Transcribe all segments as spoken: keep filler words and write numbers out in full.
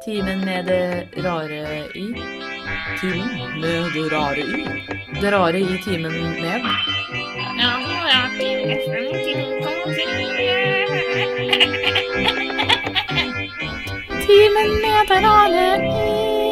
Timen med det rare i. Timen med det rare i. Det rare i timen med. Ja, ja, F M nittini komma tre. Timen med det rare i.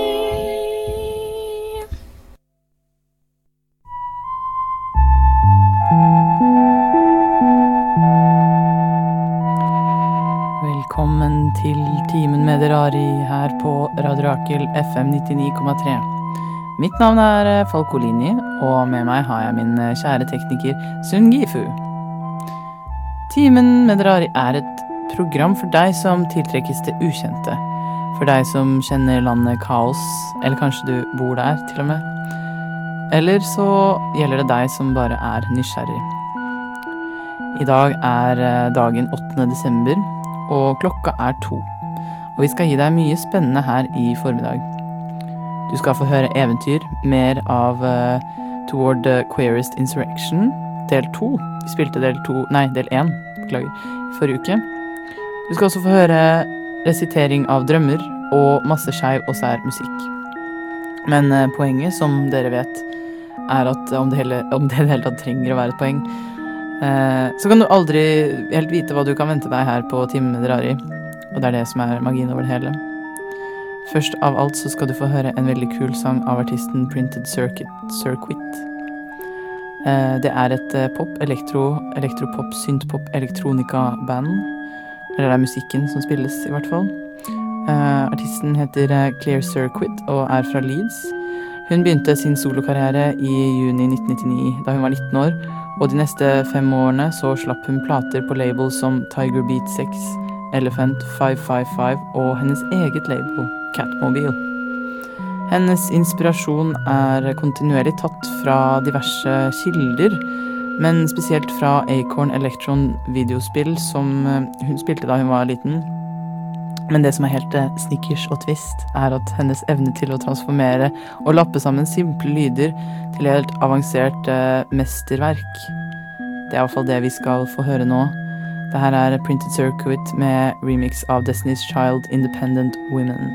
Velkommen til Timen med det rare i her på Radio Rakel F M nittini komma tre. Mitt navn er Falkolini, og med meg har jeg min kjære tekniker Sun Gifu. Timen med det rare i er et program for deg som tiltrekkes det ukjente. For deg som kjenner landet kaos, eller kanskje du bor der til og med. Eller så gjelder det deg som bare er nysgjerrig. I dag er dagen åttende desember, og klokka er to. Og vi skal gi deg mye spennende her i formiddag. Du skal få høre eventyr, mer av uh, Toward the Queerest Insurrection, del to. Vi spilte del to, nei, del én, beklager, forrige uke. Du skal også få høre resitering av drømmer, og masse skeiv og sær musikk. Men uh, poenget, som dere vet, er at om det hele, om det hele tatt trenger å være et poeng, uh, så kan du aldri helt vite hva du kan vente deg her på Timen med det rare i. Og det er det som er magien over det hele. Først av alt så skal du få høre en veldig kul sang av artisten Printed Circuit. Circuit. Eh, det er et pop, elektro, elektropop, syntpop, elektronika-band. Eller det er musikken som spilles i hvert fall. Eh, artisten heter Clear Circuit og er fra Leeds. Hun begynte sin solokarriere i juni nitten nittini da hun var nitten år. Og de neste fem årene så slapp hun plater på labels som Tiger Beat seks, Elephant fem fem fem og hennes eget label, Catmobile. Hennes inspirasjon er kontinuerlig tatt fra diverse kilder, men spesielt fra Acorn Electron videospill som hun spilte da hun var liten. Men det som er helt snickers og twist er at hennes evne til å transformere og lappe sammen simple lyder til helt avansert uh, mesterverk. Det er i hvert fall det vi skal få høre nå. Det her er Printed Circuit med remix av Destiny's Child, Independent Women.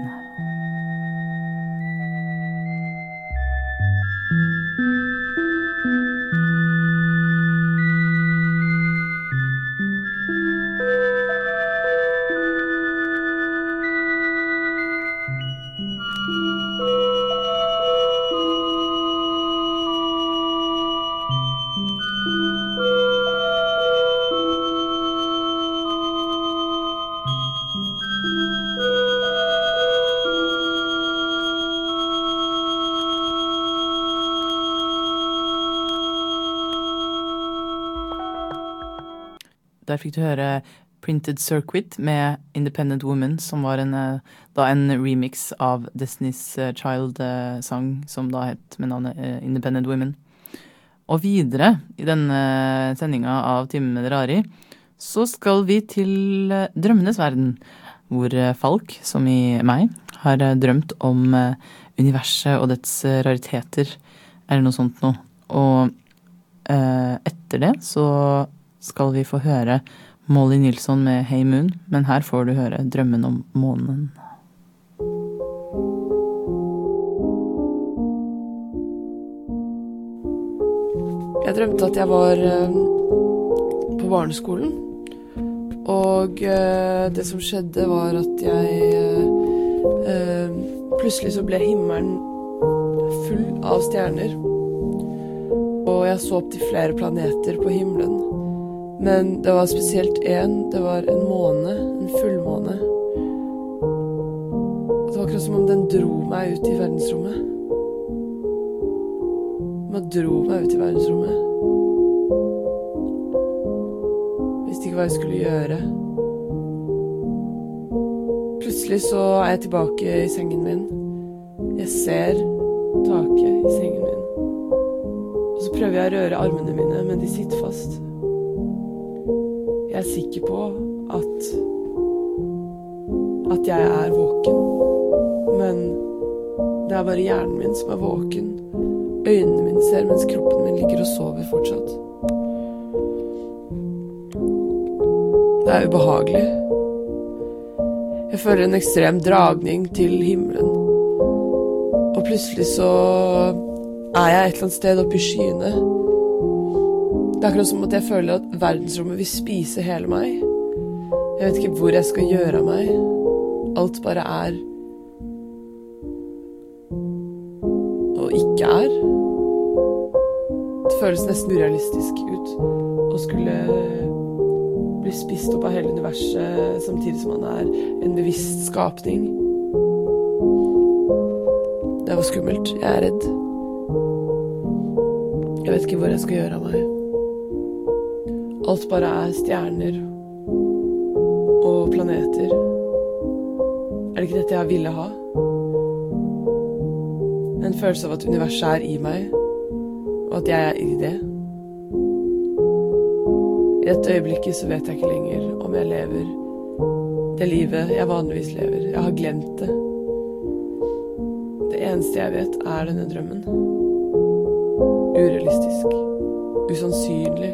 Der fikk du høre Printed Circuit med Independent Woman, som var en, da en remix av Destiny's Child-sang, som da het med navnet Independent Women. Og videre i denne sendingen av Timen med det rare i, så skal vi til drømmenes verden, hvor Falk, som i meg, har drømt om universet og dets rariteter, eller noe sånt noe. Og eh, etter det så skal vi få høre Molly Nilsson med Hey Moon, men her får du høre Drømmen om månen. Jeg drømte at jeg var uh, på barneskolen, og uh, det som skjedde var at jeg uh, uh, plutselig så ble himmelen full av stjerner, og jeg så opp til flere planeter på himmelen. Men det var spesielt en, det var en måne, en fullmåne. Det var akkurat som om den dro meg ut i verdensrommet. Den dro meg ut i verdensrommet. Visste ikke hva jeg skulle gjøre. Plutselig så er jeg tilbake i sengen min. Jeg ser taket i sengen min. Og så prøver jeg å røre armene mine, men de sitter fast. Jeg er sikker på at at jeg er våken, men det er bare hjernen min som er våken. Øynene mine ser, mens kroppen min ligger og sover fortsatt. Det er ubehagelig. Jeg føler en ekstrem dragning til himmelen. Og plutselig så er jeg et eller annet sted oppe i skyene. Det er akkurat som at jeg føler at verdensrommet vil spise hele meg. Jeg vet ikke hvor jeg skal gjøre av meg. Alt bare er og ikke er. Det føles nesten urealistisk ut å skulle bli spist opp av hele universet samtidig som man er en bevisst skapning. Det var skummelt. Jeg er redd. Jeg vet ikke hvor jeg skal gjøre av meg. Alt bare er stjerner og planeter. Er det ikke dette jeg ville ha? En følelse av at universet er i meg, og at jeg er i det. I dette øyeblikket så vet jeg ikke lenger om jeg lever det livet jeg vanligvis lever. Jeg har glemt det. Det eneste jeg vet er denne drømmen. Urealistisk. Usannsynlig.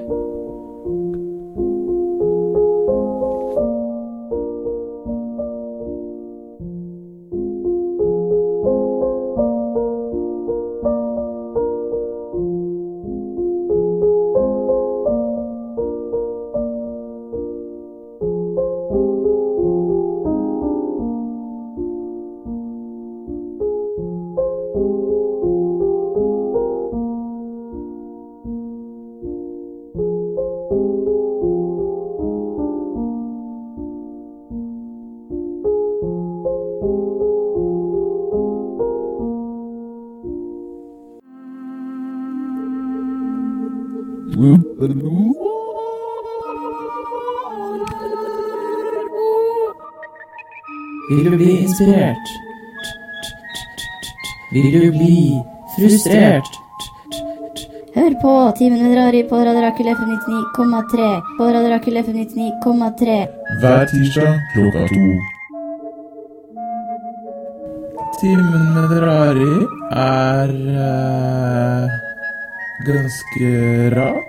Vil du bli inspirert? Vil du bli frustrert? Hør på Timen med Drari på Radio Rakel F M nittini komma tre. På Radio Rakel F M nittini komma tre. Hver tirsdag klokka to. Timen med Drari er uh, ganske rart.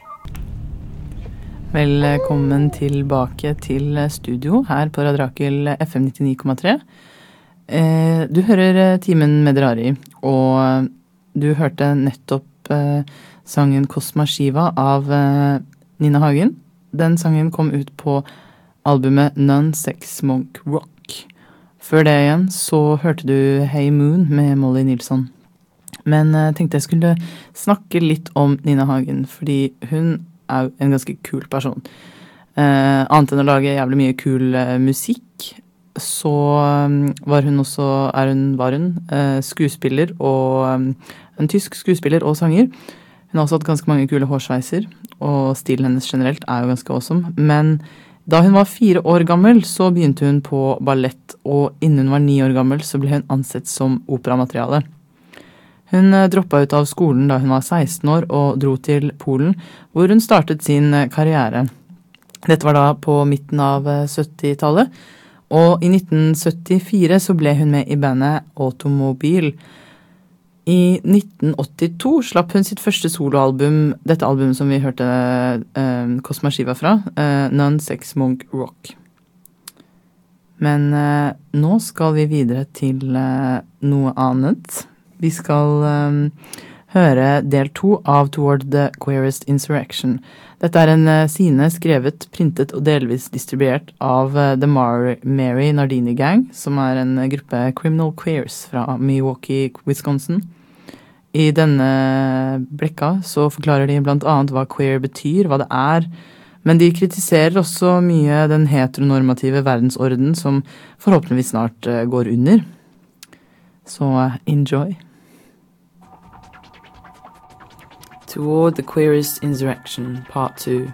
Velkommen tilbake til studio her på Radio Rakel F M nittini komma tre. Eh, du hører Timen med Drari, og du hørte nettopp eh, sangen Kosma Shiva av eh, Nina Hagen. Den sangen kom ut på albumet Nun Sex Monk Rock. Før det igjen så hørte du Hey Moon med Molly Nilsson. Men jeg tenkte jeg skulle snakke litt om Nina Hagen, fordi hun er jo en ganske kul person. Eh, annet enn å lage jævlig mye kul eh, musikk, så um, var hun også, er hun, var hun, eh, skuespiller og um, en tysk skuespiller og sanger. Hun har også hatt ganske mange kule hårsveiser, og stilen hennes generelt er jo ganske awesome. Men da hun var fire år gammel, så begynte hun på ballett, og innen hun var ni år gammel, så ble hun ansett som operamateriale. Hun droppet ut av skolen da hun var seksten år og dro til Polen, hvor hun startet sin karriere. Dette var da på midten av syttitallet, og i nitten syttifire så ble hun med i bandet Automobil. I nitten åttito slapp hun sitt første soloalbum, dette albumet som vi hørte eh, Kosma Shiva fra, eh, Nun Sex Monk Rock. Men eh, nå skal vi videre til eh, noe annet. Vi skal um, høre del to av Toward the Queerest Insurrection. Dette er en uh, sine skrevet, printet og delvis distribuert av uh, The Mar- Mary Nardini Gang, som er en uh, gruppe criminal queers fra Milwaukee, Wisconsin. I denne blekka så forklarer de blant annet hva queer betyr, hva det er, men de kritiserer også mye den heteronormative verdensorden som forhåpentligvis snart uh, går under. Så uh, enjoy. Toward the Queerest Insurrection, Part two.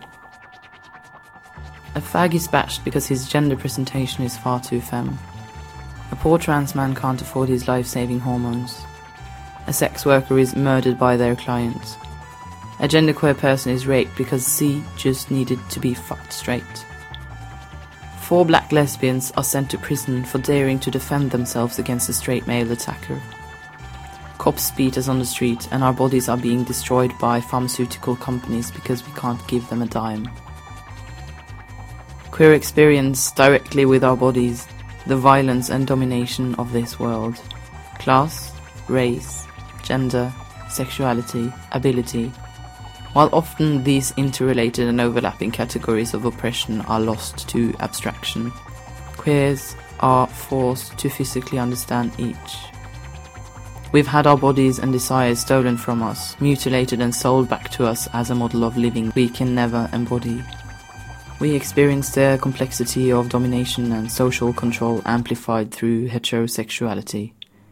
A fag is bashed because his gender presentation is far too femme. A poor trans man can't afford his life-saving hormones. A sex worker is murdered by their client. A genderqueer person is raped because C just needed to be fucked straight. Four black lesbians are sent to prison for daring to defend themselves against a straight male attacker. Cops beat us on the street and our bodies are being destroyed by pharmaceutical companies because we can't give them a dime. Queer experience directly with our bodies the violence and domination of this world. Class, race, gender, sexuality, ability. While often these interrelated and overlapping categories of oppression are lost to abstraction, queers are forced to physically understand each. We've had our bodies and desires stolen from us, mutilated and sold back to us as a model of living we can never embody. We experience the complexity of domination and social control amplified through heterosexuality.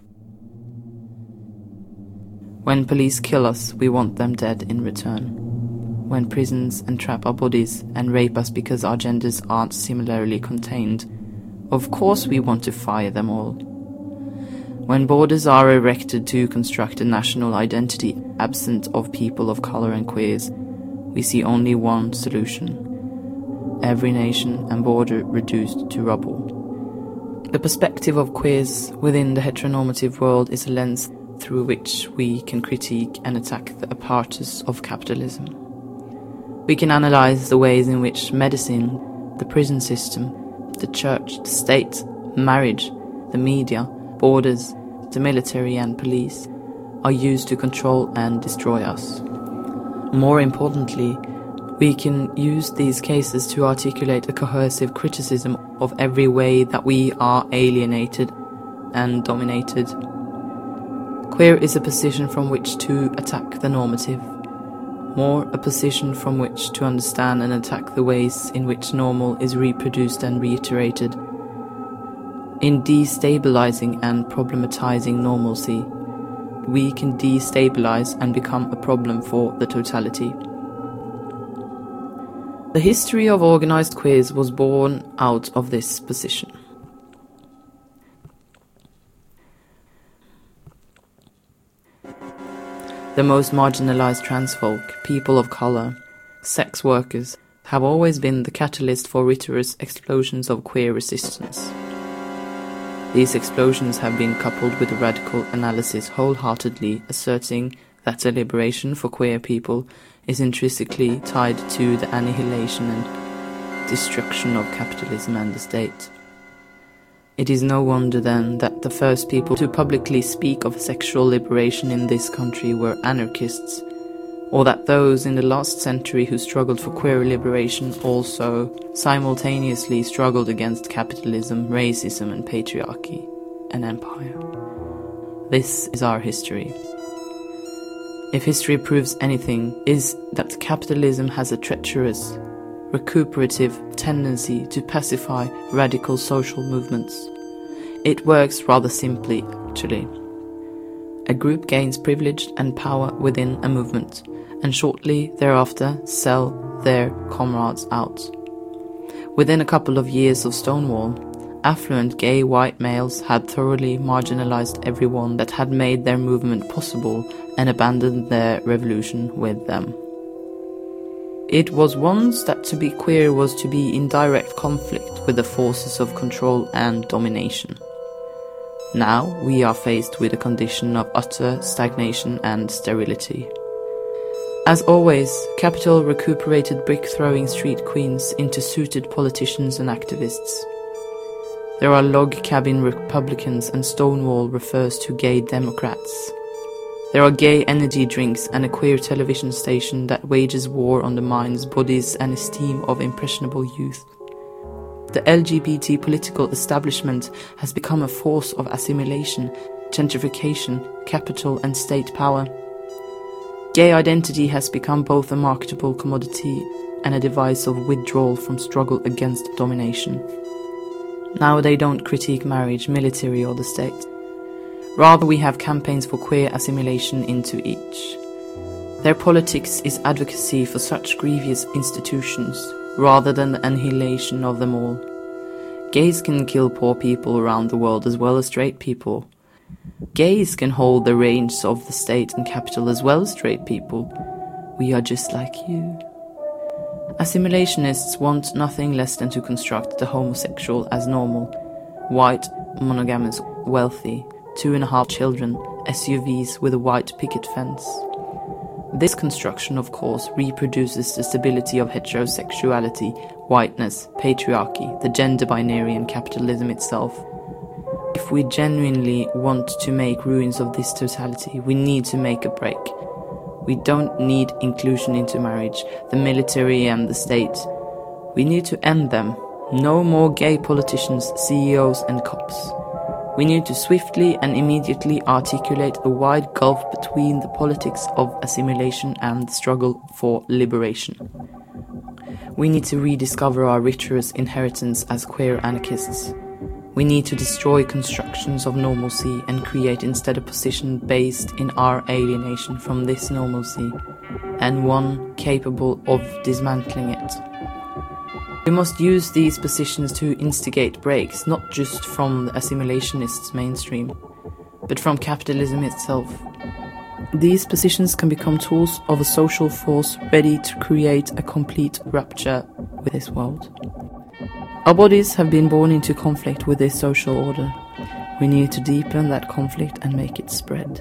When police kill us, we want them dead in return. When prisons entrap our bodies and rape us because our genders aren't similarly contained, of course we want to fire them all. When borders are erected to construct a national identity absent of people of color and queers, we see only one solution: every nation and border reduced to rubble. The perspective of queers within the heteronormative world is a lens through which we can critique and attack the apparatus of capitalism. We can analyze the ways in which medicine, the prison system, the church, the state, marriage, the media, borders, the military and police are used to control and destroy us. More importantly, we can use these cases to articulate a cohesive criticism of every way that we are alienated and dominated. Queer is a position from which to attack the normative, more a position from which to understand and attack the ways in which normal is reproduced and reiterated. In destabilizing and problematizing normalcy, we can destabilize and become a problem for the totality. The history of organized queers was born out of this position. The most marginalized transfolk, people of color, sex workers, have always been the catalyst for rigorous explosions of queer resistance. These explosions have been coupled with a radical analysis wholeheartedly asserting that the liberation for queer people is intrinsically tied to the annihilation and destruction of capitalism and the state. It is no wonder then that the first people to publicly speak of sexual liberation in this country were anarchists, or that those in the last century who struggled for queer liberation also simultaneously struggled against capitalism, racism and patriarchy and empire. This is our history. If history proves anything, is that capitalism has a treacherous, recuperative tendency to pacify radical social movements. It works rather simply, actually. A group gains privilege and power within a movement, and shortly thereafter sell their comrades out. Within a couple of years of Stonewall, affluent gay white males had thoroughly marginalized everyone that had made their movement possible and abandoned their revolution with them. It was once that to be queer was to be in direct conflict with the forces of control and domination. Now we are faced with a condition of utter stagnation and sterility. As always, capital recuperated brick-throwing street queens into suited politicians and activists. There are log cabin Republicans and Stonewall refers to gay Democrats. There are gay energy drinks and a queer television station that wages war on the minds, bodies and esteem of impressionable youth. The L G B T political establishment has become a force of assimilation, gentrification, capital and state power. Gay identity has become both a marketable commodity and a device of withdrawal from struggle against domination. Now they don't critique marriage, military or the state. Rather, we have campaigns for queer assimilation into each. Their politics is advocacy for such grievous institutions, rather than the annihilation of them all. Gays can kill poor people around the world as well as straight people. Gays can hold the reins of the state and capital as well as straight people. We are just like you. Assimilationists want nothing less than to construct the homosexual as normal, white, monogamous, wealthy, two and a half children, S U Vs with a white picket fence. This construction, of course, reproduces the stability of heterosexuality, whiteness, patriarchy, the gender binary and capitalism itself. If we genuinely want to make ruins of this totality, we need to make a break. We don't need inclusion into marriage, the military and the state. We need to end them. No more gay politicians, C E Os and cops. We need to swiftly and immediately articulate a wide gulf between the politics of assimilation and the struggle for liberation. We need to rediscover our rigorous inheritance as queer anarchists. We need to destroy constructions of normalcy and create instead a position based in our alienation from this normalcy, and one capable of dismantling it. We must use these positions to instigate breaks, not just from the assimilationists' mainstream, but from capitalism itself. These positions can become tools of a social force ready to create a complete rupture with this world. Our bodies have been born into conflict with this social order. We need to deepen that conflict and make it spread.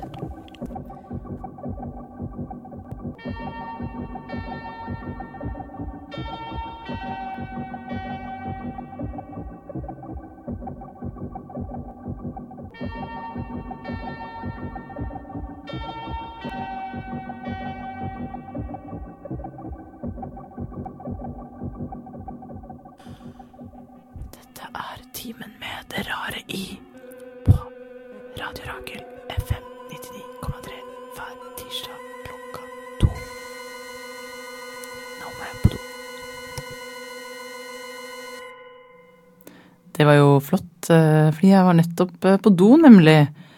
Dette er timen med det rare i på Radio Rakel F M nittini komma tre hver tirsdag klokka to. Nå må jeg på do. Det var jo flott, fordi jeg var nettopp på do, nemlig,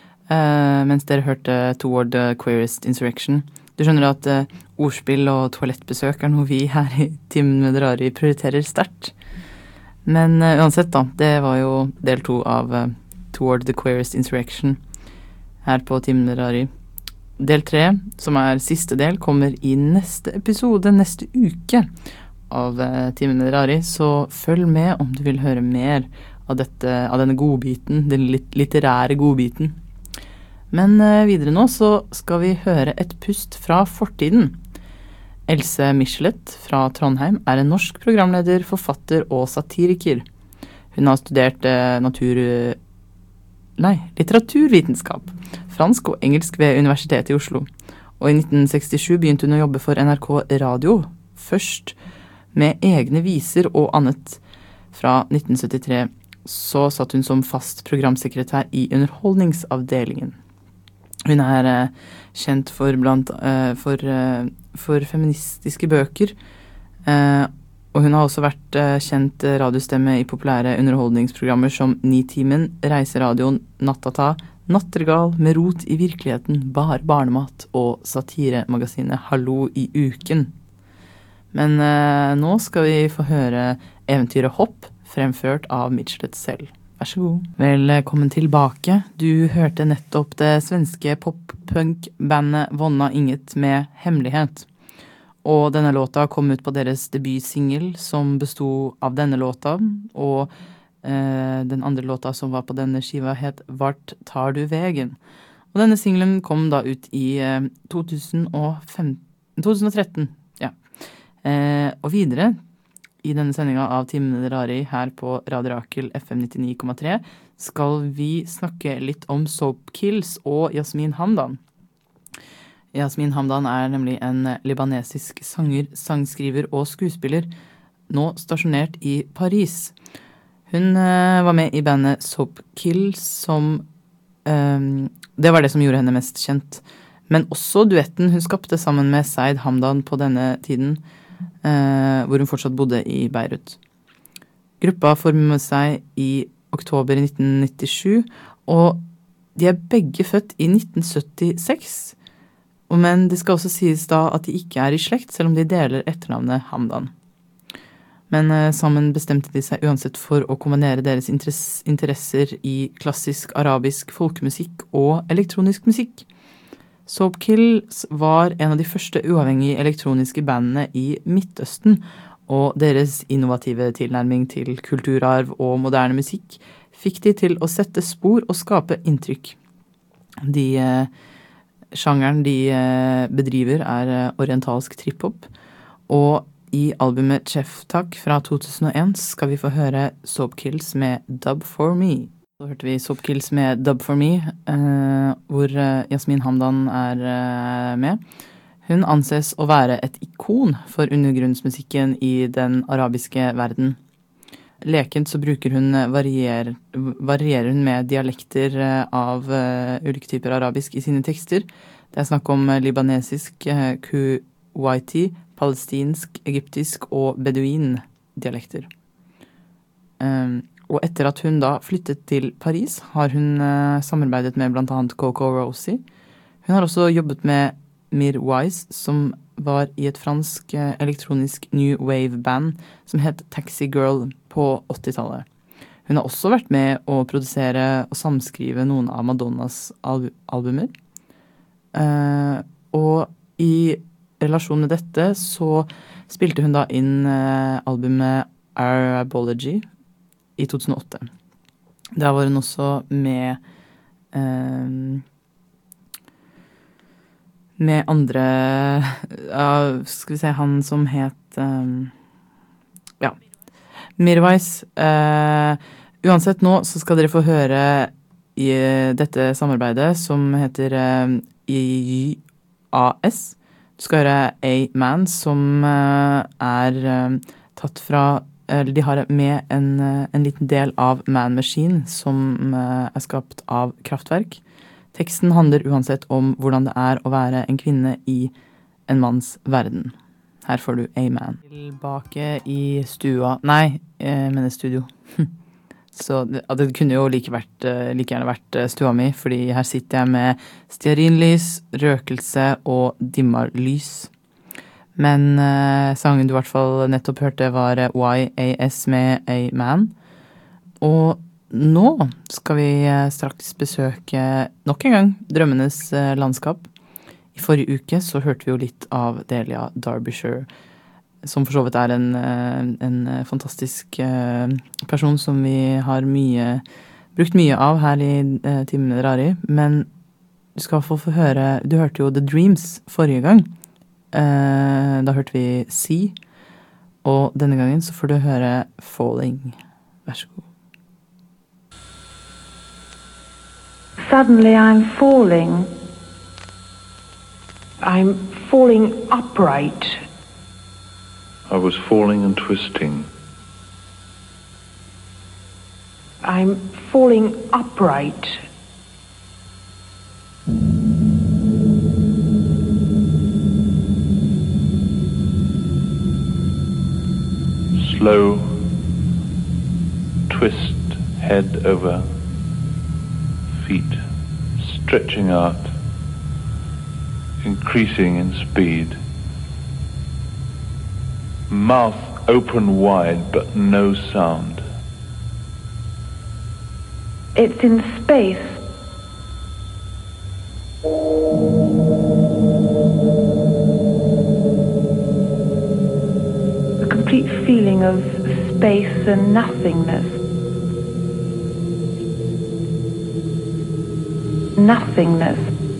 mens dere hørte Toward the Queerest Insurrection. Du skjønner at ordspill og toalettbesøk er noe vi her i Timen med det rare prioriterer sterkt. Men uh, uansett da, det var jo del to av uh, Toward the Queerest Insurrection her på Timen med det rare. Del tre, som er siste del, kommer i neste episode, neste uke av uh, Timen med det rare, så følg med om du vil høre mer av, dette, av denne godbiten, den lit- litterære godbiten. Men uh, videre nå så skal vi høre et pust fra fortiden. Else Michelet fra Trondheim er en norsk programleder, forfatter og satiriker. Hun har studert eh, natur... Nei, litteraturvitenskap, fransk og engelsk ved Universitetet i Oslo. Og i nitten sekstisju begynte hun å jobbe for N R K Radio, først med egne viser og annet. Fra nitten syttitre så satt hun som fast programsekretær i underholdningsavdelingen. Hun er eh, kjent for, blant, eh, for, eh, for feministiske bøker, eh, og hun har også vært eh, kjent radiostemme i populære underholdningsprogrammer som Nitimen, Reiseradioen, Nattata, Nattergal, Med rot i virkeligheten, Bar barnemat og satiremagasinet Hallo i uken. Men eh, nå skal vi få høre eventyret Hopp, fremført av Michelet selv. Vær så god. Velkommen tilbake. Du hørte nettopp det svenske pop-punk-bandet Vonna Inget med Hemmelighet. Og denne låta kom ut på deres debutsingel som bestod av denne låta, og eh, den andre låta som var på denne skiva het Vart tar du vegen? Og denne singelen kom da ut i eh, to tusen og femten, to tusen og tretten, ja. Eh, og videre i denne sendinga av Timen med det rare her på Radio Rakel F M nittini komma tre skal vi snakke litt om Soapkills og Yasmin Hamdan. Yasmin Hamdan er nemlig en libanesisk sanger, sangskriver og skuespiller, nå stasjonert i Paris. Hun uh, var med i bandet Soapkills som um, det var det som gjorde henne mest kjent. Men også duetten hun skapte sammen med Said Hamdan på denne tiden, Uh, hvor hun fortsatt bodde i Beirut. Gruppa formet seg i oktober nitten nittisju, og de er begge født i nitten syttiseks. Men det skal også sies da at de ikke er i slekt, selv om de deler etternavnet Hamdan. Men uh, sammen bestemte de seg uansett for å kombinere deres interess- interesser i klassisk arabisk folkemusikk og elektronisk musikk. Soapkills var en av de første uavhengige elektroniske bandene i Midtøsten, og deres innovative tilnærming til kulturarv og moderne musikk fikk de til å sette spor og skape inntrykk. De eh, sjangeren de eh, bedriver er eh, orientalsk trip-hop, og i albumet Chef Takk fra to tusen og en skal vi få høre Soapkills med Dub For Me. Så hørte vi Soapkills med Dub For Me, eh, hvor eh, Yasmin Hamdan er eh, med. Hun anses å være et ikon for undergrunnsmusikken i den arabiske verden. Lekent så bruker hun varier, varierer hun med dialekter eh, av eh, ulike typer arabisk i sine tekster. Det er snakk om eh, libanesisk, eh, kuwaiti, palestinsk, egyptisk og beduin-dialekter. Um, og etter at hun da flyttet til Paris, har hun uh, samarbeidet med blant annet Coco Rosie. Hun har også jobbet med Mir Wise, som var i et fransk uh, elektronisk new wave-band som het Taxi Girl på åttitallet. Hun har også vært med å produsere og samskrive noen av Madonnas al- albumer. Uh, og i relasjon med dette så spilte hun da inn uh, albumet Arabology i to tusen og åtte. Der var hun også med um, med andre uh, skal vi se, han som het um, ja Mirwais. Uh, uansett nå så skal dere få høre i dette samarbeidet som heter uh, I Y A S. Du skal høre A-Man, som uh, er uh, tatt fra, eller de har med en, uh, en liten del av Man Machine, som uh, er skapt av Kraftwerk. Teksten handler uansett om hvordan det er å være en kvinne i en manns verden. Her får du A-Man. Tilbake i stua, nei, jeg mener studio. Så det, det kunne jo like, vært, like gjerne vært stua mi, fordi her sitter jeg med stearinlys, røkelse og dimma lys. Men eh, sangen du i hvert fall nettopp hørte var Y A S med A-Man. Og nå skal vi straks besøke nok en gang Drømmenes landskap. I forrige uke så hørte vi jo litt av Delia Derbyshire, som for så vidt er en, en fantastisk person som vi har mye, brukt mye av her i Timen med Rari. Men du skal få få høre, du hørte jo The Dreams forrige gang. Da hørte vi Sea, og denne gangen så får du høre Falling. Vær så god. Suddenly I'm falling. I'm falling upright. I was falling and twisting. I'm falling upright. Slow twist, head over feet, stretching out, increasing in speed. Mouth open wide, but no sound. It's in space. A complete feeling of space and nothingness. Nothingness.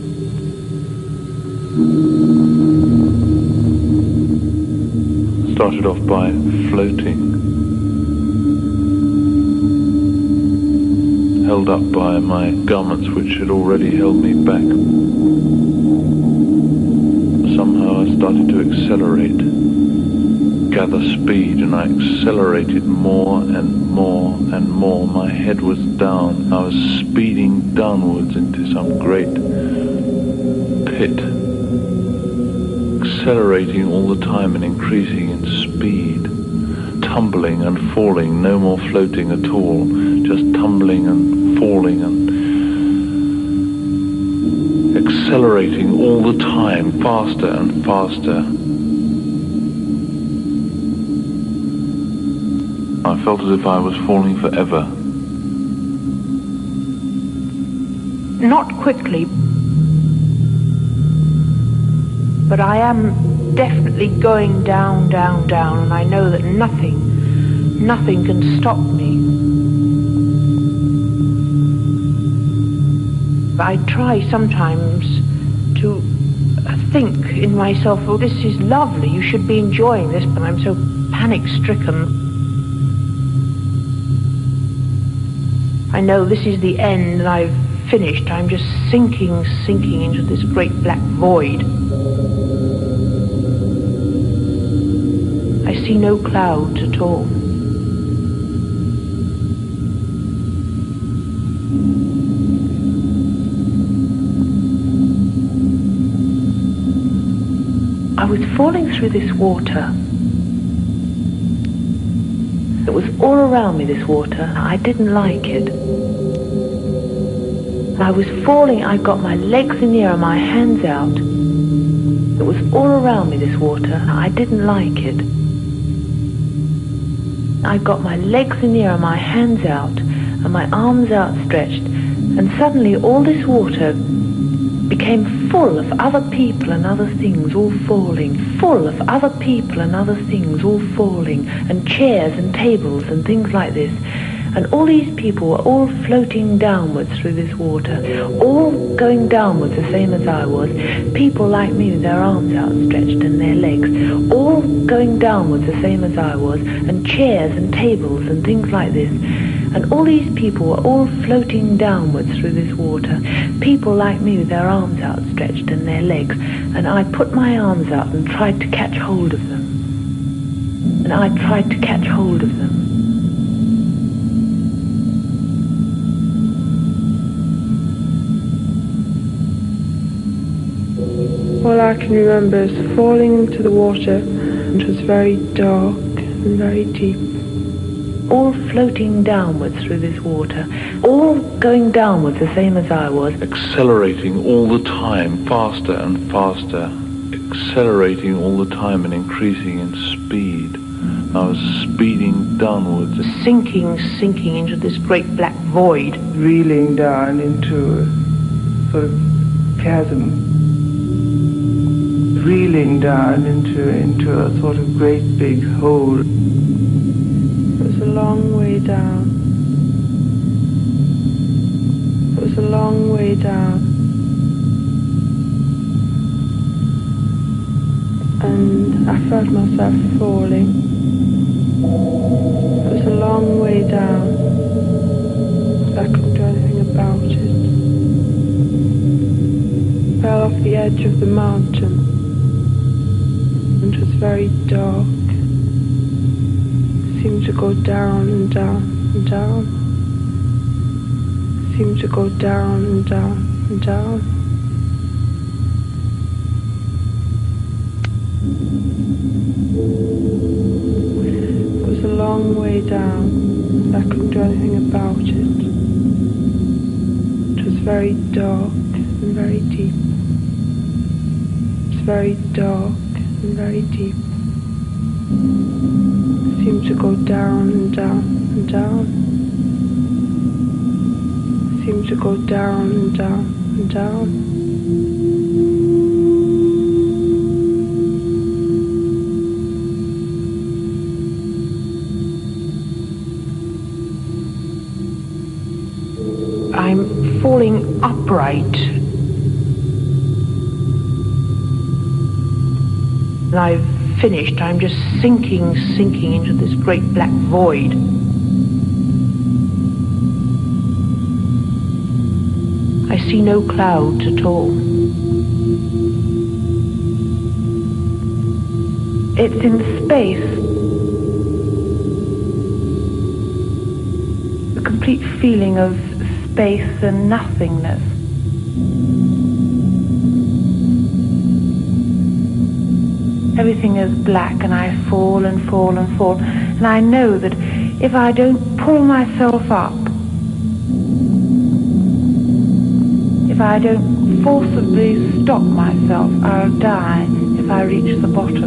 Started off by floating, held up by my garments which had already held me back. Somehow I started to accelerate, gather speed, and I accelerated more and more and more. My head was down. I was speeding downwards into some great pit, accelerating all the time and increasing in speed, tumbling and falling, no more floating at all, just tumbling and falling and accelerating all the time, faster and faster. I felt as if I was falling forever. Not quickly, but I am definitely going down, down, down, and I know that nothing, nothing can stop me. I try sometimes to to think in myself, oh, this is lovely, you should be enjoying this, but I'm so panic-stricken. I know this is the end and I've finished. I'm just sinking, sinking into this great black void. I see no clouds at all. I was falling through this water. It was all around me, this water. I didn't like it. I was falling, I got my legs in the air and my hands out. It was all around me, this water. I didn't like it. I got my legs in the air and my hands out and my arms outstretched, and suddenly all this water became full of other people and other things all falling, full of other people and other things all falling, and chairs and tables and things like this. And all these people were all floating downwards through this water, all going downwards the same as I was. People like me with their arms outstretched and their legs, all going downwards the same as I was, and chairs and tables and things like this. And all these people were all floating downwards through this water, people like me with their arms outstretched and their legs. And I put my arms out and tried to catch hold of them. And I tried to catch hold of them. All I can remember is falling into the water, and it was very dark and very deep. All floating downwards through this water, all going downwards the same as I was. Accelerating all the time, faster and faster, accelerating all the time and increasing in speed. I was speeding downwards. Sinking, sinking into this great black void. Reeling down into a sort of chasm. Reeling down into, into a sort of great big hole. It was a long way down. It was a long way down. And I felt myself falling. It was a long way down. I couldn't do anything about it. I fell off the edge of the mountain. And it was very dark. It seemed to go down and down and down. It seemed to go down and down and down. It was a long way down. I couldn't do anything about it. It was very dark and very deep. It was very dark and very deep. It seemed to go down and down and down. It seemed to go down and down and down. I'm falling upright. And I've finished. I'm just sinking, sinking into this great black void. I see no clouds at all. It's in space. A complete feeling of space and nothingness. Everything is black, and I fall and fall and fall, and I know that if I don't pull myself up, if I don't forcibly stop myself, I'll die if I reach the bottom.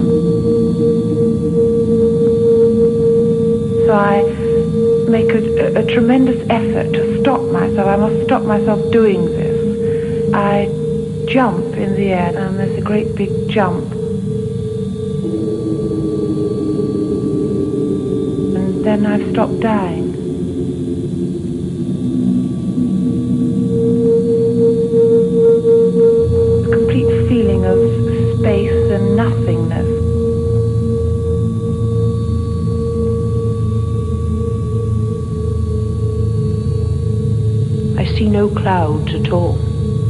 So I make a, a, a tremendous effort to stop myself. I must stop myself doing this. I jump in the air, and there's a great big jump. And then I've stopped dying. A complete see no clouds at all.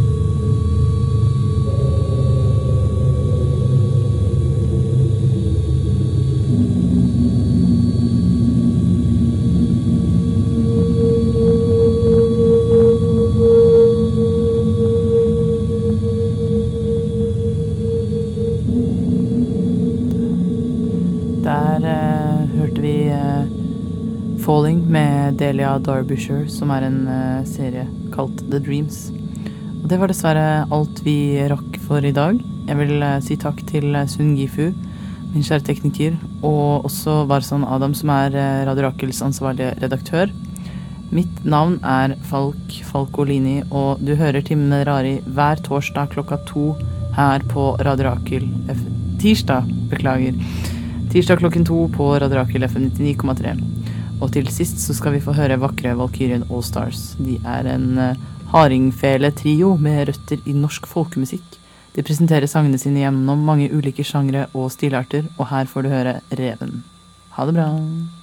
Der eh, hørte vi eh, Falling med Delia Derbyshire, som er en eh, serie kalt The Dreams. Og det var dessverre alt vi rakk for i dag. Jeg vil eh, si takk til eh, Sun Gifu, min kjære tekniker, og også Varsan Adam, som er eh, Radio Rakels ansvarlige redaktør. Mitt navn er Falk Falkolini, og du hører Timen med Rari hver torsdag klokka to her på Radio Rakel. F tirsdag, beklager. Tirsdag klokken to på Radio Rakel F M nittini komma tre. Og til sist så skal vi få høre vakre Valkyrien All Stars. De er en uh, hardingfele-trio med røtter i norsk folkemusikk. De presenterer sangene sine gjennom mange ulike sjangre og stilarter, og her får du høre Reven. Ha det bra!